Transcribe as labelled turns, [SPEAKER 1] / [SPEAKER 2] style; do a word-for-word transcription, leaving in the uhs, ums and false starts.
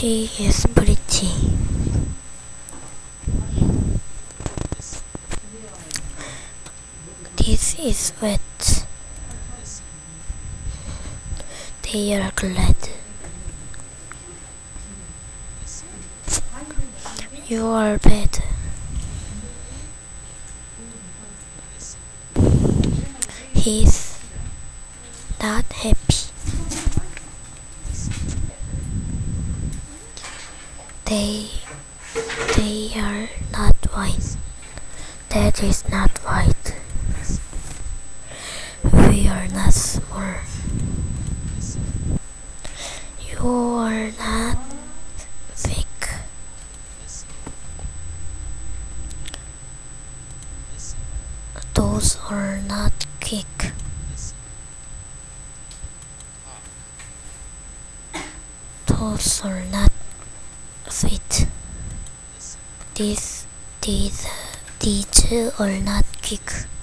[SPEAKER 1] She is pretty. This is wet. They are glad. You are bad. He's not happy. They they are not white. That is not white. We are not small. You are not fake. Those are not quick. Those are not sweet. These these these are not quick.